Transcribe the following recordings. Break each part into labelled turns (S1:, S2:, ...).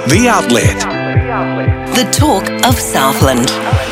S1: The Outlet.
S2: The talk of Southland.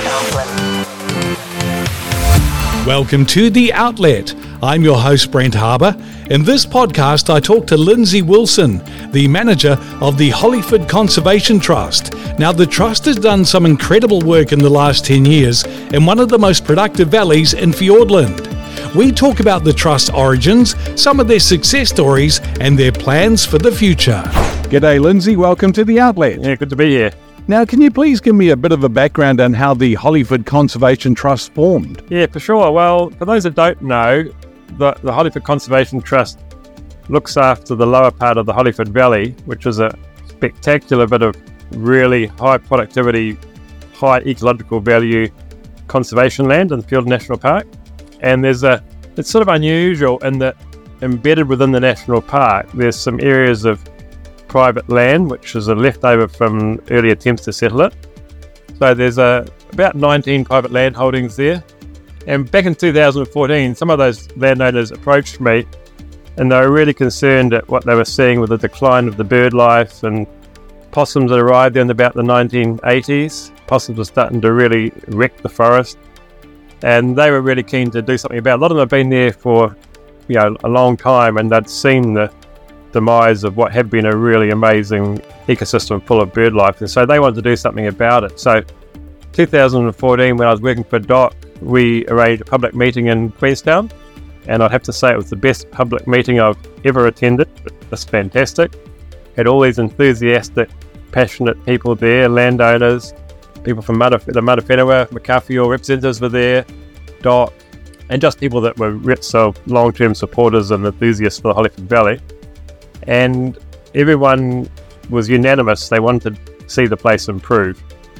S3: Welcome to The Outlet. I'm your host, Brent Harbour. In this podcast, I talk to Lindsay Wilson, the manager of the Hollyford Conservation Trust. Now, the Trust has done some incredible work in the last 10 years in one of the most productive valleys in Fiordland. We talk about the Trust's origins, some of their success stories, and their plans for the future.
S4: G'day, Lindsay. Welcome to The Outlet.
S5: Yeah, good to be here.
S4: Now, can you please give me a bit of a background on how the Hollyford Conservation Trust formed?
S5: Yeah, for sure. Well, for those that don't know, the Hollyford Conservation Trust looks after the lower part of the Hollyford Valley, which is a spectacular bit of really high productivity, high ecological value conservation land in Fiordland National Park. And it's sort of unusual in that embedded within the national park, there's some areas of private land, which is a leftover from early attempts to settle it. So there's about 19 private land holdings there. And back in 2014, some of those landowners approached me and they were really concerned at what they were seeing with the decline of the bird life, and possums that arrived there in about the 1980s. Possums were starting to really wreck the forest. And they were really keen to do something about it. A lot of them have been there for, a long time, and they'd seen the demise of what had been a really amazing ecosystem full of bird life. And so they wanted to do something about it. So 2014, when I was working for DOC, we arranged a public meeting in Queenstown. And I'd have to say it was the best public meeting I've ever attended. It was fantastic. Had all these enthusiastic, passionate people there, landowners, people from the Matawhenua, Makawhio representatives were there, DOC, and just people that were long-term supporters and enthusiasts for the Hollyford Valley. And everyone was unanimous. They wanted to see the place improve.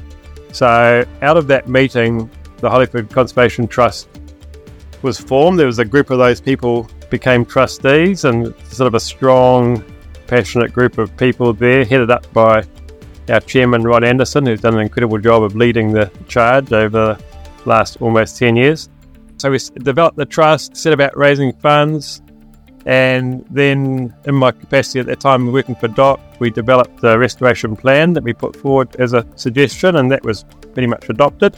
S5: So out of that meeting, the Hollyford Conservation Trust was formed. There was a group of those people became trustees, and sort of a strong, passionate group of people there, headed up by our chairman, Rod Anderson, who's done an incredible job of leading the charge over the last almost 10 years. So we developed the trust, set about raising funds, and then in my capacity at that time working for DOC, we developed the restoration plan that we put forward as a suggestion, and that was pretty much adopted.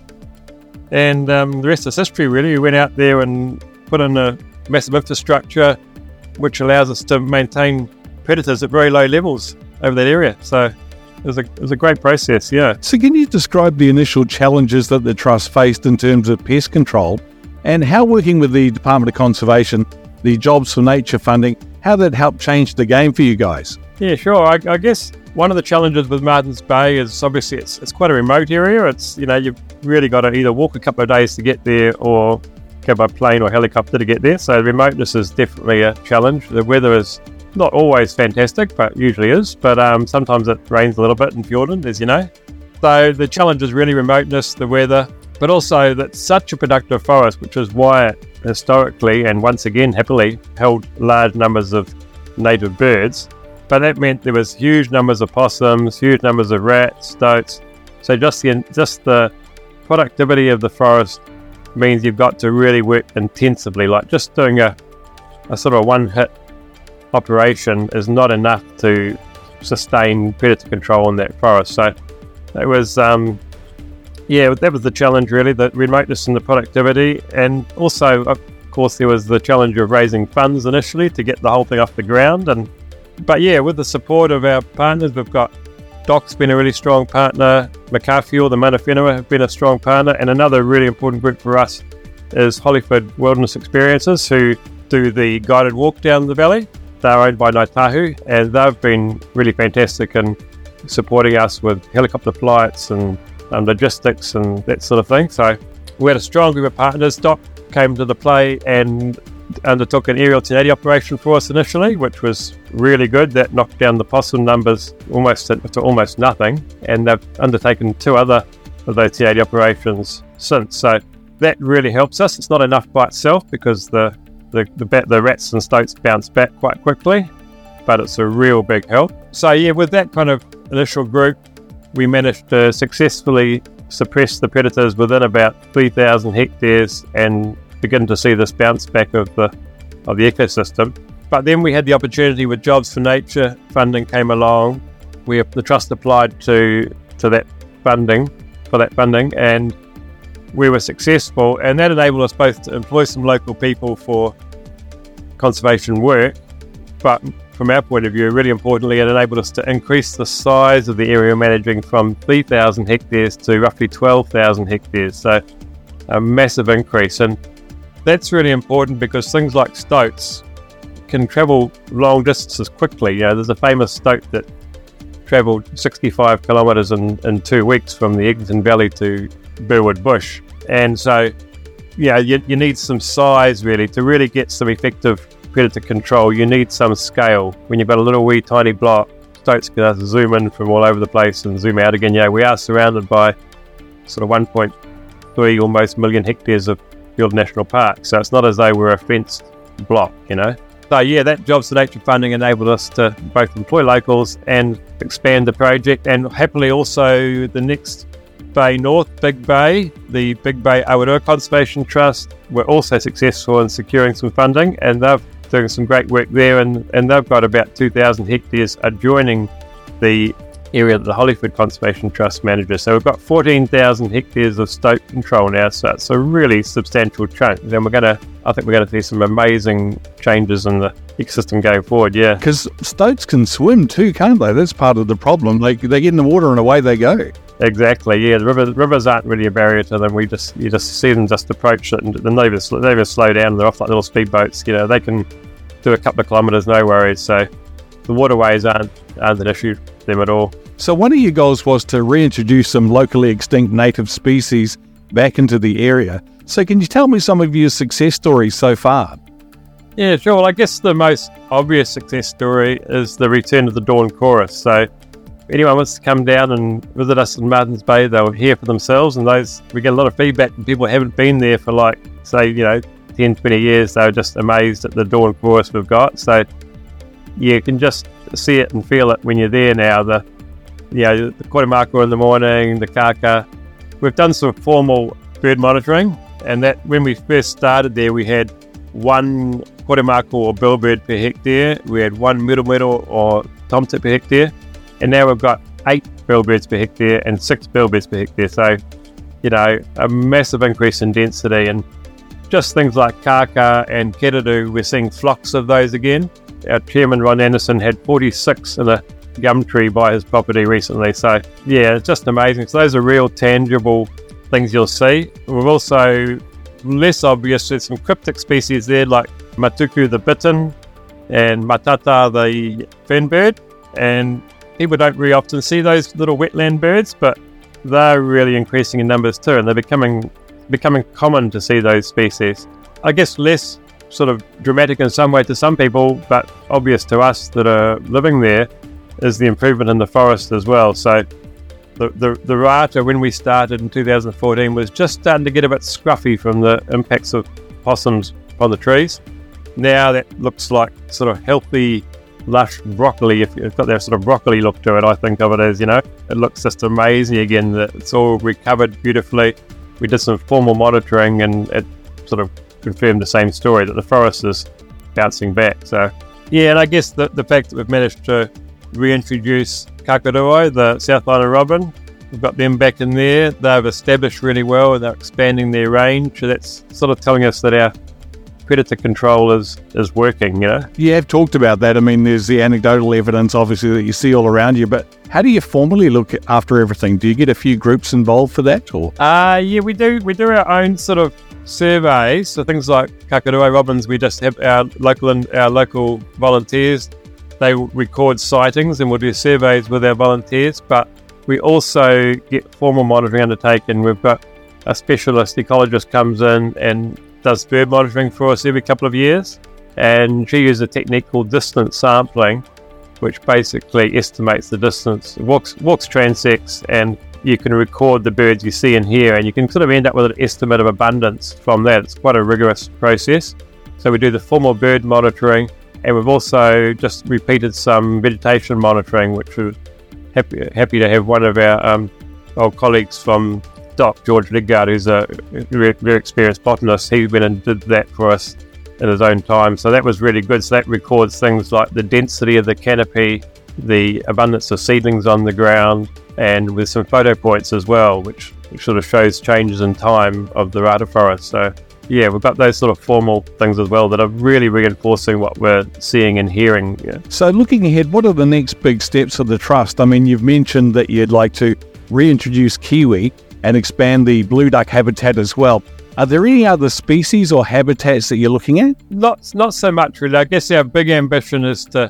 S5: And the rest is history, really. We went out there and put in a massive infrastructure which allows us to maintain predators at very low levels over that area. So it was a great process, yeah.
S4: So can you describe the initial challenges that the Trust faced in terms of pest control, and how working with the Department of Conservation, the Jobs for Nature funding, how that helped change the game for you guys?
S5: Yeah, sure. I guess one of the challenges with Martins Bay is obviously it's quite a remote area. It's, you've really got to either walk a couple of days to get there or go by plane or helicopter to get there. So remoteness is definitely a challenge. The weather is not always fantastic, but usually is. But sometimes it rains a little bit in Fiordland, as you know. So the challenge is really remoteness, the weather, but also that such a productive forest, which is why it historically and once again happily held large numbers of native birds. But that meant there was huge numbers of possums, huge numbers of rats, stoats. So just the productivity of the forest means you've got to really work intensively. Like just doing a sort of one-hit operation is not enough to sustain predator control in that forest. So it was, that was the challenge really, the remoteness and the productivity. And also, of course, there was the challenge of raising funds initially to get the whole thing off the ground. But with the support of our partners, we've got DOC's been a really strong partner, Makawhio, the Matawhenua have been a strong partner, and another really important group for us is Hollyford Wilderness Experiences, who do the guided walk down the valley. They're owned by Ngāi Tahu, and they've been really fantastic in supporting us with helicopter flights and logistics and that sort of thing. So we had a strong group of partners. DOC came to the play and undertook an aerial 1080 operation for us initially, which was really good. That knocked down the possum numbers almost to almost nothing, and they've undertaken 2 other of those 1080 operations since. So that really helps us. It's not enough by itself because the rats and stoats bounce back quite quickly, but it's a real big help. So with that kind of initial group, we managed to successfully suppress the predators within about 3,000 hectares and begin to see this bounce back of the ecosystem. But then we had the opportunity with Jobs for Nature funding came along, the trust applied to that funding, and we were successful, and that enabled us both to employ some local people for conservation work, but from our point of view, really importantly, it enabled us to increase the size of the area managing from 3,000 hectares to roughly 12,000 hectares. So a massive increase. And that's really important because things like stoats can travel long distances quickly. There's a famous stoat that travelled 65 kilometres in 2 weeks from the Eglinton Valley to Burwood Bush. And so, you need some size really to really get some effective predator control. You need some scale. When you've got a little wee tiny block, stoats can zoom in from all over the place and zoom out again. We are surrounded by sort of 1.3 almost million hectares of Field National Park. So it's not as though we're a fenced block, So that Jobs for Nature funding enabled us to both employ locals and expand the project, and happily also the next Bay North, Big Bay, the Big Bay Awarua Conservation Trust, were also successful in securing some funding, and they're doing some great work there, and they've got about 2,000 hectares adjoining the area that the Hollyford Conservation Trust manages. So we've got 14,000 hectares of stoat control now, so it's a really substantial chunk. And I think we're going to see some amazing changes in the ecosystem going forward,
S4: Because stoats can swim too, can't they? That's part of the problem. They get in the water and away they go.
S5: Exactly, The rivers aren't really a barrier to them. You just see them just approach it, and they never slow down. They're off like little speedboats. They can do a couple of kilometres, no worries. So the waterways aren't an issue for them at all.
S4: So one of your goals was to reintroduce some locally extinct native species back into the area. So can you tell me some of your success stories so far?
S5: Yeah, sure. Well, I guess the most obvious success story is the return of the dawn chorus. So if anyone wants to come down and visit us in Martins Bay, they'll hear for themselves, and we get a lot of feedback from people who haven't been there for 10, 20 years. They're just amazed at the dawn chorus we've got. So you can just see it and feel it when you're there now. The Koremako in the morning, the kaka. We've done some formal bird monitoring, and that when we first started there, we had 1 Koremako or bellbird per hectare. We had 1 murumuru or tomtit per hectare, and now we've got 8 bellbirds per hectare and 6 bellbirds per hectare. So, a massive increase in density, and just things like kaka and keruru, we're seeing flocks of those again. Our chairman, Ron Anderson, had 46 in a gum tree by his property recently. So, it's just amazing. So those are real tangible things you'll see. We've also, less obvious, there's some cryptic species there like matuku the bittern and matata the fernbird, and people don't very often see those little wetland birds, but they're really increasing in numbers too, and they're becoming common to see those species. I guess less sort of dramatic in some way to some people, but obvious to us that are living there, is the improvement in the forest as well. So the rata, when we started in 2014, was just starting to get a bit scruffy from the impacts of possums on the trees. Now that looks like sort of healthy, lush broccoli. If you've got that sort of broccoli look to it, I think of it as, it looks just amazing again. That it's all recovered beautifully. We did some formal monitoring, and it sort of confirmed the same story, that the forest is bouncing back. So, and I guess the fact that we've managed to reintroduce Kakaroi, the South Island robin, we've got them back in there. They've established really well, and they're expanding their range. So that's sort of telling us that our predator control is working,
S4: You have talked about that. I mean, there's the anecdotal evidence, obviously, that you see all around you, but how do you formally look after everything? Do you get a few groups involved for that? Or?
S5: We do our own sort of surveys. So things like Kakaroi robins, we just have our local volunteers. They record sightings, and we'll do surveys with our volunteers, but we also get formal monitoring undertaken. We've got a specialist ecologist comes in and does bird monitoring for us every couple of years, and she uses a technique called distance sampling, which basically estimates the distance, walks transects, and you can record the birds you see and hear, and you can sort of end up with an estimate of abundance from that. It's quite a rigorous process. So we do the formal bird monitoring, and we've also just repeated some vegetation monitoring, which we're happy to have one of our old colleagues from Doc, George Lidgard, who's a very experienced botanist. He went and did that for us in his own time. So that was really good. So that records things like the density of the canopy, the abundance of seedlings on the ground, and with some photo points as well, which sort of shows changes in time of the rata forest. So yeah, we've got those sort of formal things as well that are really reinforcing what we're seeing and hearing. Yeah.
S4: So looking ahead, what are the next big steps of the Trust? I mean, you've mentioned that you'd like to reintroduce kiwi and expand the blue duck habitat as well. Are there any other species or habitats that you're looking at?
S5: Not so much really. I guess our big ambition is to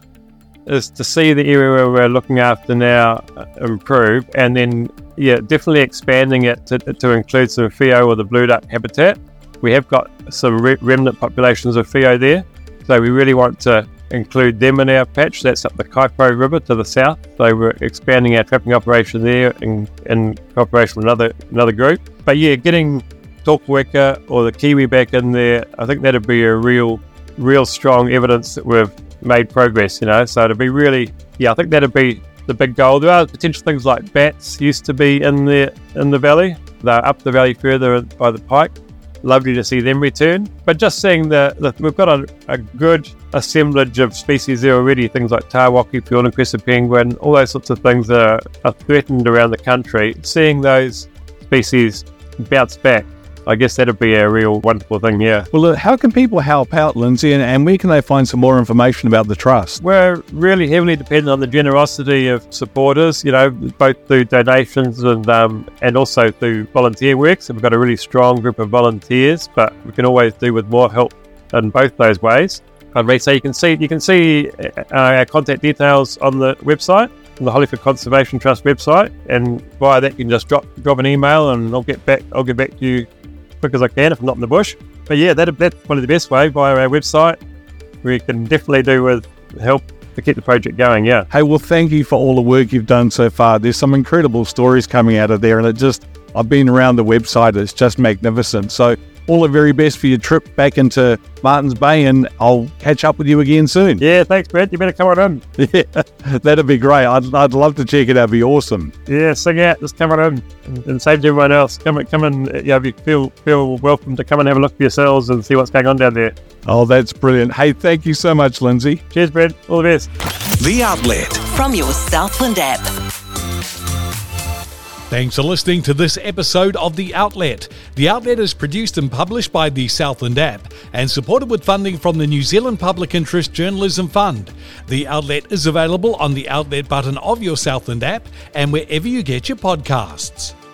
S5: see the area where we're looking after now improve, and then definitely expanding it to include some whio or the blue duck habitat. We have got some remnant populations of whio there, so we really want to include them in our patch. That's up the Kaipō River to the south, so we're expanding our trapping operation there in cooperation with another group. But yeah, getting tōkueka or the kiwi back in there, I think that'd be a real strong evidence that we've made progress, so it'd be really, I think that'd be the big goal. There are potential things like bats used to be in the valley. They're up the valley further by the pike. Lovely to see them return. But just seeing we've got a good assemblage of species there already, things like tawaki, Fiordan crested penguin, all those sorts of things that are threatened around the country. Seeing those species bounce back, I guess that'd be a real wonderful thing, yeah.
S4: Well, how can people help out, Lindsay, and where can they find some more information about the Trust?
S5: We're really heavily dependent on the generosity of supporters, both through donations and also through volunteer work. So we've got a really strong group of volunteers, but we can always do with more help in both those ways. So you can see our contact details on the website, on the Hollyford Conservation Trust website, and via that you can just drop an email and I'll get back to you quick as I can if I'm not in the bush. But yeah, that's probably the best way, via our website. We can definitely do with help to keep the project going, yeah.
S4: Hey, well, thank you for all the work you've done so far. There's some incredible stories coming out of there, and I've been around the website. It's just magnificent. So all the very best for your trip back into Martins Bay, and I'll catch up with you again soon.
S5: Yeah, thanks, Brent. You better come on in.
S4: Yeah, that'd be great. I'd love to check it out. It'd be awesome.
S5: Yeah, sing out. Just come on in and save to everyone else. Come in. You feel welcome to come and have a look for yourselves and see what's going on down there.
S4: Oh, that's brilliant. Hey, thank you so much, Lindsay.
S5: Cheers, Brent. All the best.
S2: The Outlet from your Southland app.
S3: Thanks for listening to this episode of The Outlet. The Outlet is produced and published by the Southland app and supported with funding from the New Zealand Public Interest Journalism Fund. The Outlet is available on the Outlet button of your Southland app and wherever you get your podcasts.